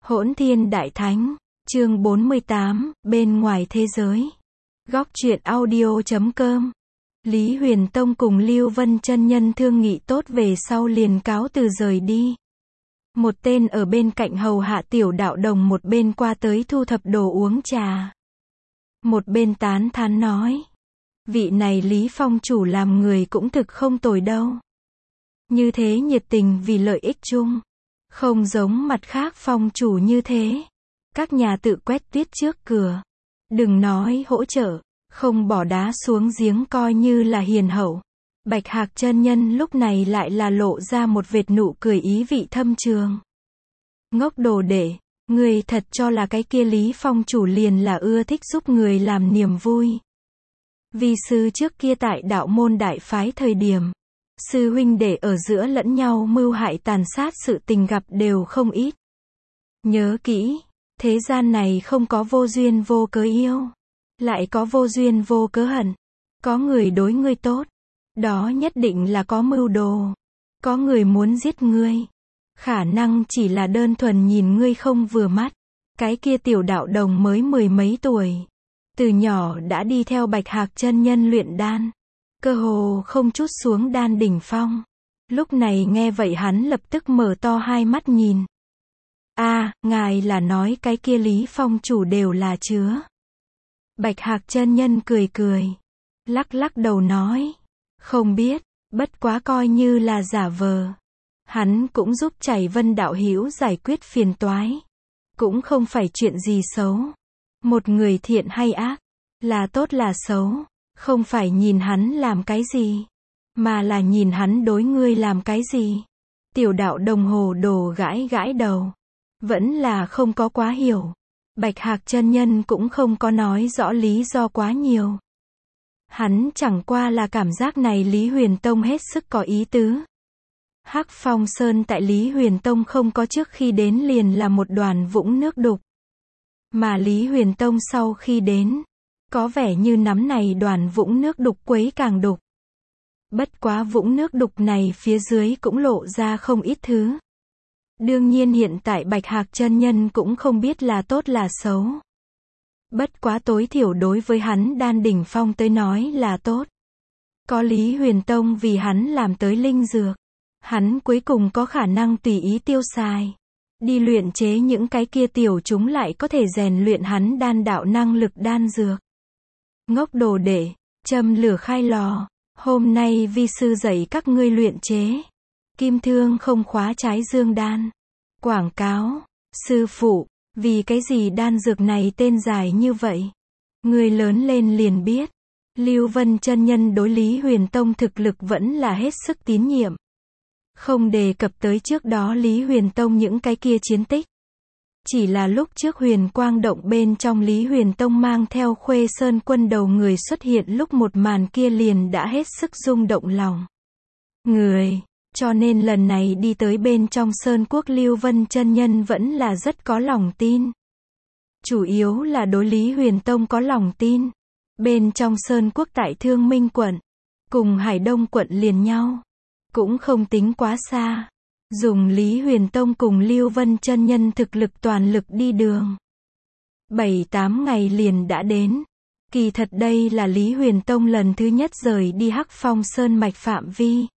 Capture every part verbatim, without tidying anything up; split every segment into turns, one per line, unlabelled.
Hỗn Thiên Đại Thánh, chương bốn mươi tám, bên ngoài thế giới. Góc truyện audio chấm com. Lý Huyền Tông cùng Lưu Vân chân nhân thương nghị tốt về sau liền cáo từ rời đi. Một tên ở bên cạnh hầu hạ tiểu đạo đồng, một bên qua tới thu thập đồ uống trà. Một bên tán thán nói, vị này Lý Phong chủ làm người cũng thực không tồi đâu. Như thế nhiệt tình vì lợi ích chung. Không giống mặt khác phong chủ như thế. Các nhà tự quét tuyết trước cửa. Đừng nói hỗ trợ, không bỏ đá xuống giếng coi như là hiền hậu. Bạch Hạc chân nhân lúc này lại là lộ ra một vệt nụ cười ý vị thâm trường. Ngốc đồ đệ, người thật cho là cái kia Lý Phong chủ liền là ưa thích giúp người làm niềm vui. Vi sư trước kia tại đạo môn đại phái thời điểm, sư huynh đệ ở giữa lẫn nhau mưu hại tàn sát sự tình gặp đều không ít. Nhớ kỹ, thế gian này không có vô duyên vô cớ yêu, lại có vô duyên vô cớ hận. Có người đối ngươi tốt, đó nhất định là có mưu đồ. Có người muốn giết ngươi, khả năng chỉ là đơn thuần nhìn ngươi không vừa mắt. Cái kia tiểu đạo đồng mới mười mấy tuổi, từ nhỏ đã đi theo Bạch Hạc chân nhân luyện đan, cơ hồ không chút xuống đan đỉnh phong. Lúc này nghe vậy hắn lập tức mở to hai mắt nhìn. A, à, ngài là nói cái kia Lý Phong chủ đều là chứa. Bạch Hạc chân nhân cười cười, lắc lắc đầu nói, không biết, bất quá coi như là giả vờ. Hắn cũng giúp Chảy Vân đạo hữu giải quyết phiền toái, cũng không phải chuyện gì xấu. Một người thiện hay ác, là tốt là xấu, không phải nhìn hắn làm cái gì, mà là nhìn hắn đối ngươi làm cái gì. Tiểu đạo đồng hồ đồ gãi gãi đầu, vẫn là không có quá hiểu. Bạch Hạc chân nhân cũng không có nói rõ lý do quá nhiều. Hắn chẳng qua là cảm giác này Lý Huyền Tông hết sức có ý tứ. Hắc Phong Sơn tại Lý Huyền Tông không có trước khi đến liền là một đoàn vũng nước đục. Mà Lý Huyền Tông sau khi đến, có vẻ như nắm này đoàn vũng nước đục quấy càng đục. Bất quá vũng nước đục này phía dưới cũng lộ ra không ít thứ. Đương nhiên hiện tại Bạch Hạc chân nhân cũng không biết là tốt là xấu. Bất quá tối thiểu đối với hắn đan đỉnh phong tới nói là tốt. Có Lý Huyền Tông vì hắn làm tới linh dược, hắn cuối cùng có khả năng tùy ý tiêu xài. Đi luyện chế những cái kia tiểu chúng lại có thể rèn luyện hắn đan đạo năng lực đan dược. Ngốc đồ đệ, châm lửa khai lò, hôm nay vi sư dạy các ngươi luyện chế. Kim thương không khóa trái dương đan. Quảng cáo, sư phụ, vì cái gì đan dược này tên dài như vậy? Người lớn lên liền biết. Lưu Vân chân nhân đối Lý Huyền Tông thực lực vẫn là hết sức tín nhiệm. Không đề cập tới trước đó Lý Huyền Tông những cái kia chiến tích. Chỉ là lúc trước Huyền Quang Động bên trong Lý Huyền Tông mang theo Khuê Sơn quân đầu người xuất hiện lúc một màn kia liền đã hết sức rung động lòng người. Cho nên lần này đi tới bên trong Sơn Quốc Lưu Vân chân nhân vẫn là rất có lòng tin. Chủ yếu là đối Lý Huyền Tông có lòng tin. Bên trong Sơn Quốc tại Thương Minh quận, cùng Hải Đông quận liền nhau, cũng không tính quá xa. Dùng Lý Huyền Tông cùng Lưu Vân chân nhân thực lực toàn lực đi đường. bảy tám ngày liền đã đến. Kỳ thật đây là Lý Huyền Tông lần thứ nhất rời đi Hắc Phong Sơn mạch phạm vi.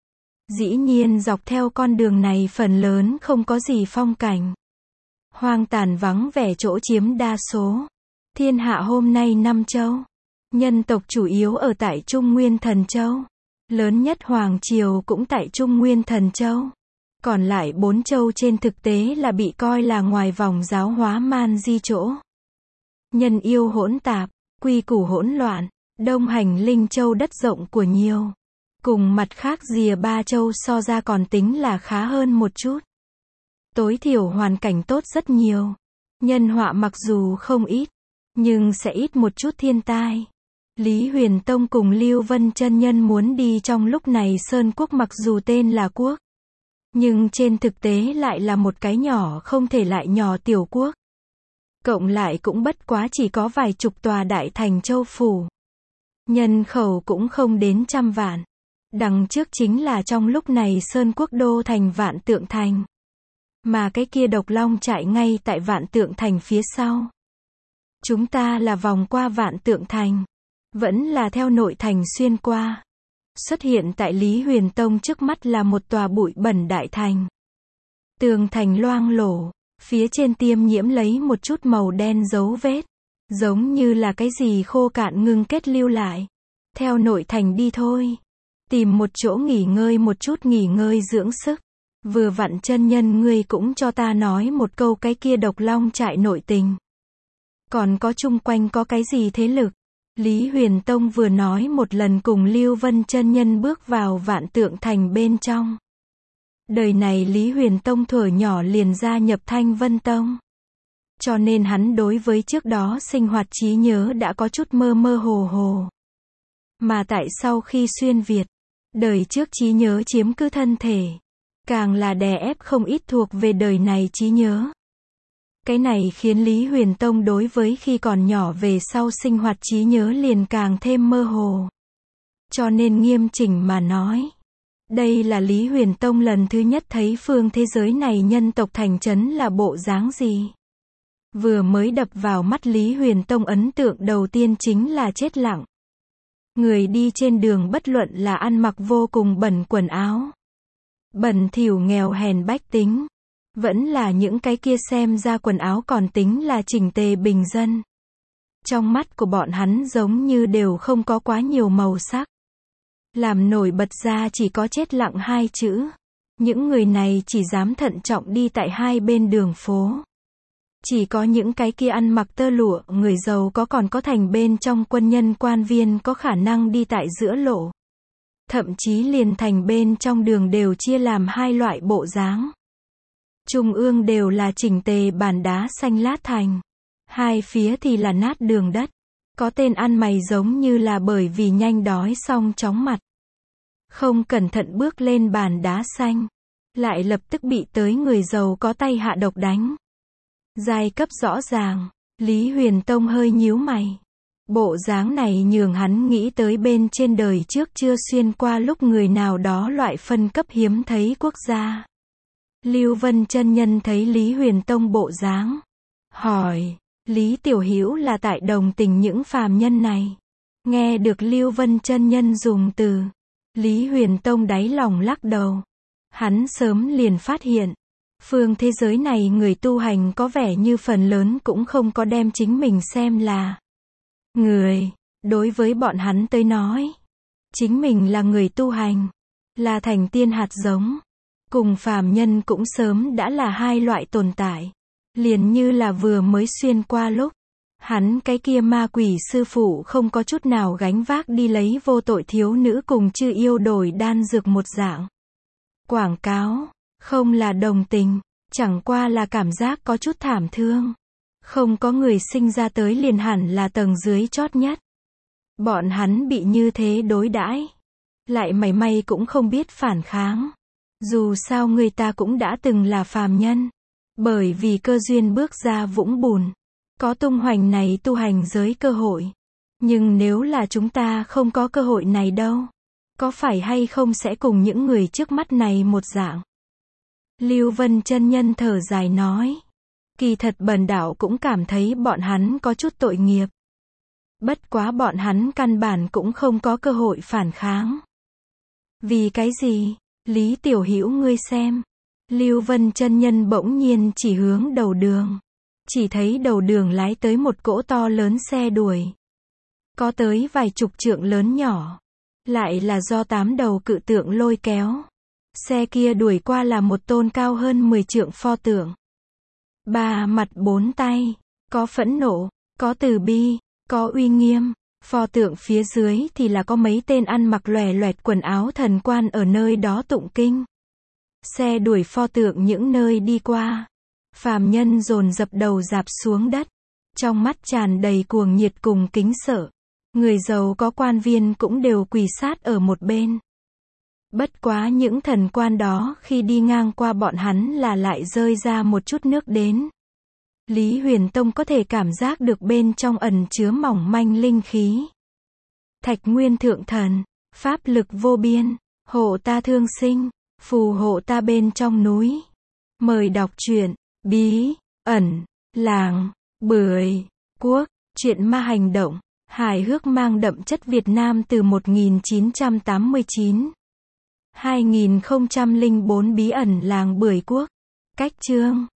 Dĩ nhiên dọc theo con đường này phần lớn không có gì phong cảnh. Hoang tàn vắng vẻ chỗ chiếm đa số. Thiên hạ hôm nay năm châu. Nhân tộc chủ yếu ở tại Trung Nguyên Thần Châu. Lớn nhất Hoàng Triều cũng tại Trung Nguyên Thần Châu. Còn lại bốn châu trên thực tế là bị coi là ngoài vòng giáo hóa man di chỗ. Nhân yêu hỗn tạp, quy củ hỗn loạn, đông hành linh châu đất rộng của nhiều. Cùng mặt khác rìa ba châu so ra còn tính là khá hơn một chút. Tối thiểu hoàn cảnh tốt rất nhiều. Nhân họa mặc dù không ít, nhưng sẽ ít một chút thiên tai. Lý Huyền Tông cùng Lưu Vân chân nhân muốn đi trong lúc này Sơn Quốc mặc dù tên là quốc, nhưng trên thực tế lại là một cái nhỏ không thể lại nhỏ tiểu quốc. Cộng lại cũng bất quá chỉ có vài chục tòa đại thành châu phủ. Nhân khẩu cũng không đến trăm vạn. Đằng trước chính là trong lúc này Sơn Quốc đô thành Vạn Tượng Thành. Mà cái kia độc long trại ngay tại Vạn Tượng Thành phía sau. Chúng ta là vòng qua Vạn Tượng Thành. Vẫn là theo nội thành xuyên qua. Xuất hiện tại Lý Huyền Tông trước mắt là một tòa bụi bẩn đại thành. Tường thành loang lổ. Phía trên tiêm nhiễm lấy một chút màu đen dấu vết. Giống như là cái gì khô cạn ngưng kết lưu lại. Theo nội thành đi thôi. Tìm một chỗ nghỉ ngơi một chút nghỉ ngơi dưỡng sức. Vừa vặn chân nhân ngươi cũng cho ta nói một câu cái kia độc long trại nội tình. Còn có chung quanh có cái gì thế lực? Lý Huyền Tông vừa nói một lần cùng Lưu Vân chân nhân bước vào Vạn Tượng Thành bên trong. Đời này Lý Huyền Tông thuở nhỏ liền gia nhập Thanh Vân Tông. Cho nên hắn đối với trước đó sinh hoạt trí nhớ đã có chút mơ mơ hồ hồ. Mà tại sau khi xuyên Việt, đời trước trí nhớ chiếm cứ thân thể. Càng là đè ép không ít thuộc về đời này trí nhớ. Cái này khiến Lý Huyền Tông đối với khi còn nhỏ về sau sinh hoạt trí nhớ liền càng thêm mơ hồ. Cho nên nghiêm chỉnh mà nói. Đây là Lý Huyền Tông lần thứ nhất thấy phương thế giới này nhân tộc thành trấn là bộ dáng gì. Vừa mới đập vào mắt Lý Huyền Tông ấn tượng đầu tiên chính là chết lặng. Người đi trên đường bất luận là ăn mặc vô cùng bẩn quần áo. Bẩn thỉu nghèo hèn bách tính. Vẫn là những cái kia xem ra quần áo còn tính là chỉnh tề bình dân. Trong mắt của bọn hắn giống như đều không có quá nhiều màu sắc. Làm nổi bật ra chỉ có chết lặng hai chữ. Những người này chỉ dám thận trọng đi tại hai bên đường phố. Chỉ có những cái kia ăn mặc tơ lụa, người giàu có còn có thành bên trong quân nhân quan viên có khả năng đi tại giữa lộ. Thậm chí liền thành bên trong đường đều chia làm hai loại bộ dáng. Trung ương đều là chỉnh tề bàn đá xanh lát thành. Hai phía thì là nát đường đất. Có tên ăn mày giống như là bởi vì nhanh đói xong chóng mặt. Không cẩn thận bước lên bàn đá xanh. Lại lập tức bị tới người giàu có tay hạ độc đánh. Giai cấp rõ ràng. Lý Huyền Tông hơi nhíu mày. Bộ dáng này nhường hắn nghĩ tới bên trên đời trước chưa xuyên qua lúc người nào đó loại phân cấp hiếm thấy quốc gia. Lưu Vân chân nhân thấy Lý Huyền Tông bộ dáng. Hỏi. Lý Tiểu Hữu là tại đồng tình những phàm nhân này. Nghe được Lưu Vân chân nhân dùng từ. Lý Huyền Tông đáy lòng lắc đầu. Hắn sớm liền phát hiện. Phương thế giới này người tu hành có vẻ như phần lớn cũng không có đem chính mình xem là người. Đối với bọn hắn tới nói. Chính mình là người tu hành. Là thành tiên hạt giống. Cùng phàm nhân cũng sớm đã là hai loại tồn tại. Liền như là vừa mới xuyên qua lúc. Hắn cái kia ma quỷ sư phụ không có chút nào gánh vác đi lấy vô tội thiếu nữ cùng chư yêu đổi đan dược một dạng. Quảng cáo. Không là đồng tình. Chẳng qua là cảm giác có chút thảm thương. Không có người sinh ra tới liền hẳn là tầng dưới chót nhất. Bọn hắn bị như thế đối đãi. Lại mảy may cũng không biết phản kháng. Dù sao người ta cũng đã từng là phàm nhân. Bởi vì cơ duyên bước ra vũng bùn. Có tung hoành này tu hành giới cơ hội. Nhưng nếu là chúng ta không có cơ hội này đâu. Có phải hay không sẽ cùng những người trước mắt này một dạng. Lưu Vân chân nhân thở dài nói. Kỳ thật Bần Đạo cũng cảm thấy bọn hắn có chút tội nghiệp. Bất quá bọn hắn căn bản cũng không có cơ hội phản kháng. Vì cái gì? Lý Tiểu Hữu ngươi xem. Lưu Vân chân nhân bỗng nhiên chỉ hướng đầu đường. Chỉ thấy đầu đường lái tới một cỗ to lớn xe đuổi. Có tới vài chục trượng lớn nhỏ. Lại là do tám đầu cự tượng lôi kéo. Xe kia đuổi qua là một tôn cao hơn mười trượng pho tượng. Ba mặt bốn tay. Có phẫn nộ, có từ bi, có uy nghiêm. Pho tượng phía dưới thì là có mấy tên ăn mặc lòe loẹt quần áo thần quan ở nơi đó tụng kinh. Xe đuổi pho tượng những nơi đi qua. Phàm nhân dồn dập đầu rạp xuống đất. Trong mắt tràn đầy cuồng nhiệt cùng kính sợ. Người giàu có quan viên cũng đều quỳ sát ở một bên. Bất quá những thần quan đó khi đi ngang qua bọn hắn là lại rơi ra một chút nước đến. Lý Huyền Tông có thể cảm giác được bên trong ẩn chứa mỏng manh linh khí. Thạch Nguyên Thượng Thần, pháp lực vô biên, hộ ta thương sinh, phù hộ ta bên trong núi. Mời đọc truyện Bí ẩn làng Bưởi Quốc, truyện ma hành động, hài hước mang đậm chất Việt Nam từ một nghìn chín trăm tám mươi chín. hai nghìn không trăm lẻ bốn Bí ẩn làng Bưởi Quốc. Cách chương